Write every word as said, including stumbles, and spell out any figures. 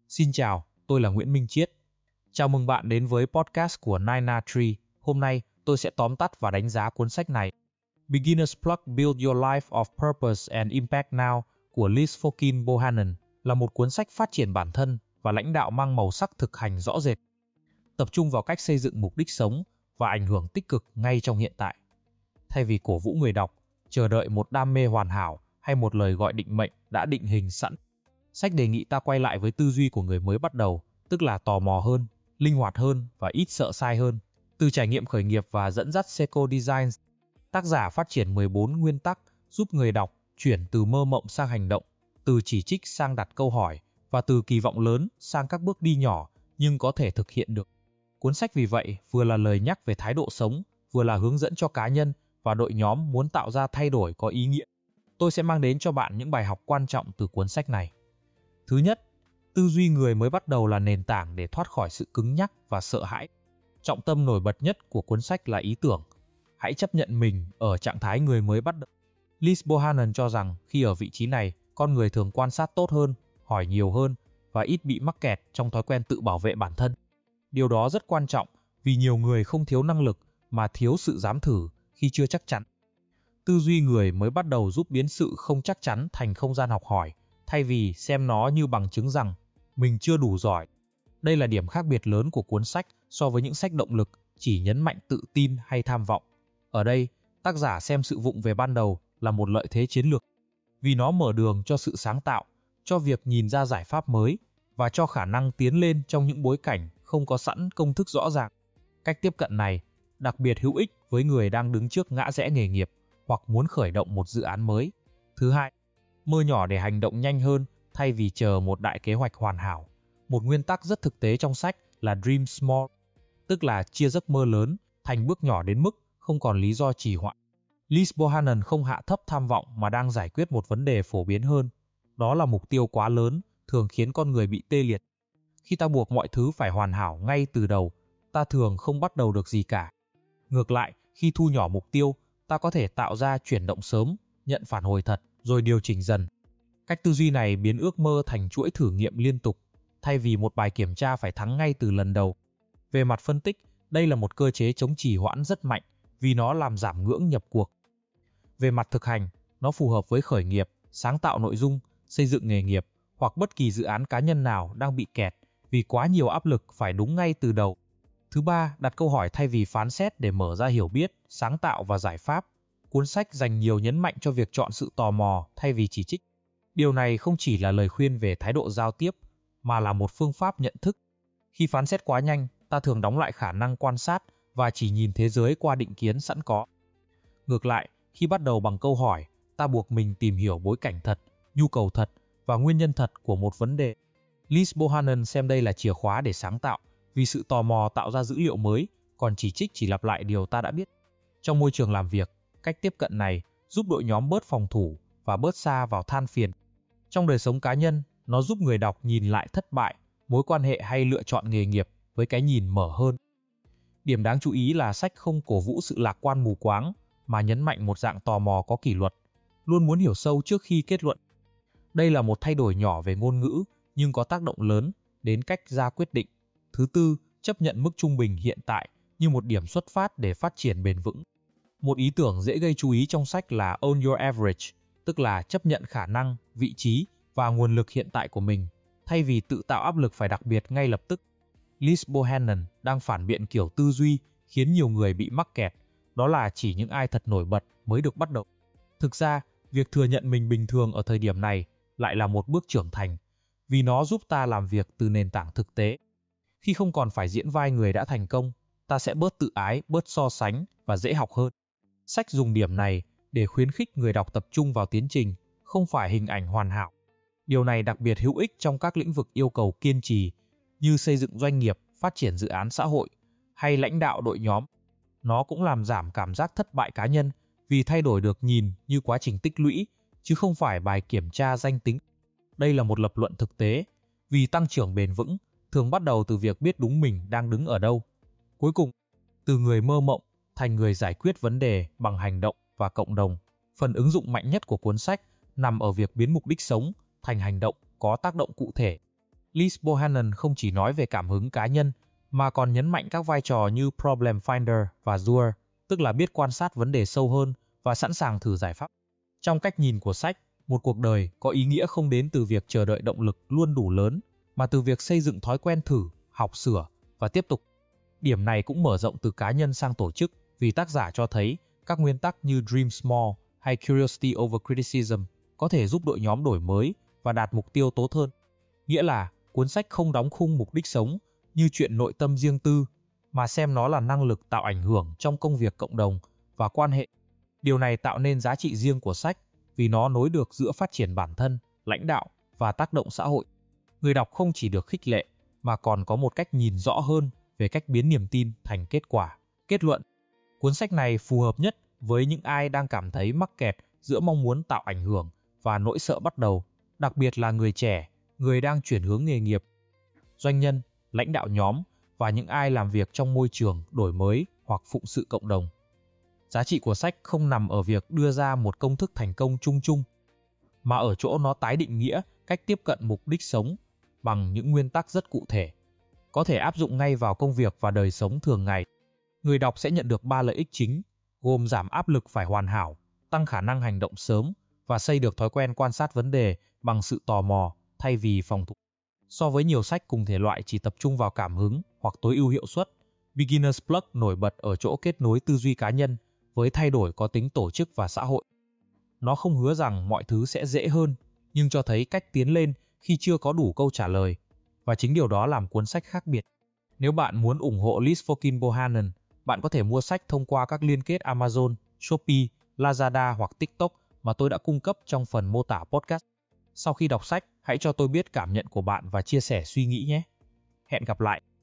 Xin chào, tôi là Nguyễn Minh Chiết. Chào mừng bạn đến với podcast của Nina Tree. Hôm nay, tôi sẽ tóm tắt và đánh giá cuốn sách này. Beginner's Plug Build Your Life of Purpose and Impact Now của Liz Fokine Bohannon là một cuốn sách phát triển bản thân và lãnh đạo mang màu sắc thực hành rõ rệt, tập trung vào cách xây dựng mục đích sống và ảnh hưởng tích cực ngay trong hiện tại. Thay vì cổ vũ người đọc, chờ đợi một đam mê hoàn hảo hay một lời gọi định mệnh đã định hình sẵn, sách đề nghị ta quay lại với tư duy của người mới bắt đầu, tức là tò mò hơn, linh hoạt hơn và ít sợ sai hơn. Từ trải nghiệm khởi nghiệp và dẫn dắt Seco Design, tác giả phát triển mười bốn nguyên tắc giúp người đọc chuyển từ mơ mộng sang hành động, từ chỉ trích sang đặt câu hỏi và từ kỳ vọng lớn sang các bước đi nhỏ nhưng có thể thực hiện được. Cuốn sách vì vậy vừa là lời nhắc về thái độ sống, vừa là hướng dẫn cho cá nhân và đội nhóm muốn tạo ra thay đổi có ý nghĩa. Tôi sẽ mang đến cho bạn những bài học quan trọng từ cuốn sách này. Thứ nhất, tư duy người mới bắt đầu là nền tảng để thoát khỏi sự cứng nhắc và sợ hãi. Trọng tâm nổi bật nhất của cuốn sách là ý tưởng. Hãy chấp nhận mình ở trạng thái người mới bắt đầu. Liz Bohannon cho rằng khi ở vị trí này, con người thường quan sát tốt hơn, hỏi nhiều hơn và ít bị mắc kẹt trong thói quen tự bảo vệ bản thân. Điều đó rất quan trọng vì nhiều người không thiếu năng lực mà thiếu sự dám thử khi chưa chắc chắn. Tư duy người mới bắt đầu giúp biến sự không chắc chắn thành không gian học hỏi, thay vì xem nó như bằng chứng rằng mình chưa đủ giỏi. Đây là điểm khác biệt lớn của cuốn sách so với những sách động lực chỉ nhấn mạnh tự tin hay tham vọng. Ở đây, tác giả xem sự vụng về ban đầu là một lợi thế chiến lược, vì nó mở đường cho sự sáng tạo, cho việc nhìn ra giải pháp mới và cho khả năng tiến lên trong những bối cảnh không có sẵn công thức rõ ràng. Cách tiếp cận này đặc biệt hữu ích với người đang đứng trước ngã rẽ nghề nghiệp hoặc muốn khởi động một dự án mới. Thứ hai, mơ nhỏ để hành động nhanh hơn thay vì chờ một đại kế hoạch hoàn hảo. Một nguyên tắc rất thực tế trong sách là Dream Small, tức là chia giấc mơ lớn thành bước nhỏ đến mức không còn lý do trì hoãn. Liz Bohannon không hạ thấp tham vọng mà đang giải quyết một vấn đề phổ biến hơn. Đó là mục tiêu quá lớn thường khiến con người bị tê liệt. Khi ta buộc mọi thứ phải hoàn hảo ngay từ đầu, ta thường không bắt đầu được gì cả. Ngược lại, khi thu nhỏ mục tiêu, ta có thể tạo ra chuyển động sớm, nhận phản hồi thật, rồi điều chỉnh dần. Cách tư duy này biến ước mơ thành chuỗi thử nghiệm liên tục, thay vì một bài kiểm tra phải thắng ngay từ lần đầu. Về mặt phân tích, đây là một cơ chế chống trì hoãn rất mạnh, vì nó làm giảm ngưỡng nhập cuộc. Về mặt thực hành, nó phù hợp với khởi nghiệp, sáng tạo nội dung, xây dựng nghề nghiệp, hoặc bất kỳ dự án cá nhân nào đang bị kẹt, vì quá nhiều áp lực phải đúng ngay từ đầu. Thứ ba, đặt câu hỏi thay vì phán xét để mở ra hiểu biết, sáng tạo và giải pháp. Cuốn sách dành nhiều nhấn mạnh cho việc chọn sự tò mò thay vì chỉ trích. Điều này không chỉ là lời khuyên về thái độ giao tiếp, mà là một phương pháp nhận thức. Khi phán xét quá nhanh, ta thường đóng lại khả năng quan sát và chỉ nhìn thế giới qua định kiến sẵn có. Ngược lại, khi bắt đầu bằng câu hỏi, ta buộc mình tìm hiểu bối cảnh thật, nhu cầu thật và nguyên nhân thật của một vấn đề. Liz Bohannon xem đây là chìa khóa để sáng tạo, vì sự tò mò tạo ra dữ liệu mới, còn chỉ trích chỉ lặp lại điều ta đã biết. Trong môi trường làm việc, cách tiếp cận này giúp đội nhóm bớt phòng thủ và bớt xa vào than phiền. Trong đời sống cá nhân, nó giúp người đọc nhìn lại thất bại, mối quan hệ hay lựa chọn nghề nghiệp với cái nhìn mở hơn. Điểm đáng chú ý là sách không cổ vũ sự lạc quan mù quáng, mà nhấn mạnh một dạng tò mò có kỷ luật, luôn muốn hiểu sâu trước khi kết luận. Đây là một thay đổi nhỏ về ngôn ngữ, nhưng có tác động lớn đến cách ra quyết định. Thứ tư, chấp nhận mức trung bình hiện tại như một điểm xuất phát để phát triển bền vững. Một ý tưởng dễ gây chú ý trong sách là Own Your Average, tức là chấp nhận khả năng, vị trí và nguồn lực hiện tại của mình, thay vì tự tạo áp lực phải đặc biệt ngay lập tức. Liz Bohannon đang phản biện kiểu tư duy khiến nhiều người bị mắc kẹt, đó là chỉ những ai thật nổi bật mới được bắt đầu. Thực ra, việc thừa nhận mình bình thường ở thời điểm này lại là một bước trưởng thành, vì nó giúp ta làm việc từ nền tảng thực tế. Khi không còn phải diễn vai người đã thành công, ta sẽ bớt tự ái, bớt so sánh và dễ học hơn. Sách dùng điểm này để khuyến khích người đọc tập trung vào tiến trình, không phải hình ảnh hoàn hảo. Điều này đặc biệt hữu ích trong các lĩnh vực yêu cầu kiên trì, như xây dựng doanh nghiệp, phát triển dự án xã hội hay lãnh đạo đội nhóm. Nó cũng làm giảm cảm giác thất bại cá nhân, vì thay đổi được nhìn như quá trình tích lũy, chứ không phải bài kiểm tra danh tính. Đây là một lập luận thực tế, vì tăng trưởng bền vững thường bắt đầu từ việc biết đúng mình đang đứng ở đâu. Cuối cùng, từ người mơ mộng thành người giải quyết vấn đề bằng hành động và cộng đồng. Phần ứng dụng mạnh nhất của cuốn sách nằm ở việc biến mục đích sống thành hành động có tác động cụ thể. Liz Bohannon không chỉ nói về cảm hứng cá nhân, mà còn nhấn mạnh các vai trò như Problem Finder và Doer, tức là biết quan sát vấn đề sâu hơn và sẵn sàng thử giải pháp. Trong cách nhìn của sách, một cuộc đời có ý nghĩa không đến từ việc chờ đợi động lực luôn đủ lớn, mà từ việc xây dựng thói quen thử, học sửa và tiếp tục. Điểm này cũng mở rộng từ cá nhân sang tổ chức, vì tác giả cho thấy các nguyên tắc như Dream Small hay Curiosity over Criticism có thể giúp đội nhóm đổi mới và đạt mục tiêu tốt hơn. Nghĩa là, cuốn sách không đóng khung mục đích sống như chuyện nội tâm riêng tư, mà xem nó là năng lực tạo ảnh hưởng trong công việc cộng đồng và quan hệ. Điều này tạo nên giá trị riêng của sách, vì nó nối được giữa phát triển bản thân, lãnh đạo và tác động xã hội. Người đọc không chỉ được khích lệ, mà còn có một cách nhìn rõ hơn về cách biến niềm tin thành kết quả. Kết luận, cuốn sách này phù hợp nhất với những ai đang cảm thấy mắc kẹt giữa mong muốn tạo ảnh hưởng và nỗi sợ bắt đầu, đặc biệt là người trẻ, người đang chuyển hướng nghề nghiệp, doanh nhân, lãnh đạo nhóm và những ai làm việc trong môi trường đổi mới hoặc phụng sự cộng đồng. Giá trị của sách không nằm ở việc đưa ra một công thức thành công chung chung, mà ở chỗ nó tái định nghĩa cách tiếp cận mục đích sống bằng những nguyên tắc rất cụ thể, có thể áp dụng ngay vào công việc và đời sống thường ngày. Người đọc sẽ nhận được ba lợi ích chính, gồm giảm áp lực phải hoàn hảo, tăng khả năng hành động sớm và xây được thói quen quan sát vấn đề bằng sự tò mò thay vì phòng thủ. So với nhiều sách cùng thể loại chỉ tập trung vào cảm hứng hoặc tối ưu hiệu suất, Beginner's Plug nổi bật ở chỗ kết nối tư duy cá nhân với thay đổi có tính tổ chức và xã hội. Nó không hứa rằng mọi thứ sẽ dễ hơn, nhưng cho thấy cách tiến lên khi chưa có đủ câu trả lời, và chính điều đó làm cuốn sách khác biệt. Nếu bạn muốn ủng hộ Liz fucking Bohannon, bạn có thể mua sách thông qua các liên kết Amazon, Shopee, Lazada hoặc TikTok mà tôi đã cung cấp trong phần mô tả podcast. Sau khi đọc sách, hãy cho tôi biết cảm nhận của bạn và chia sẻ suy nghĩ nhé. Hẹn gặp lại!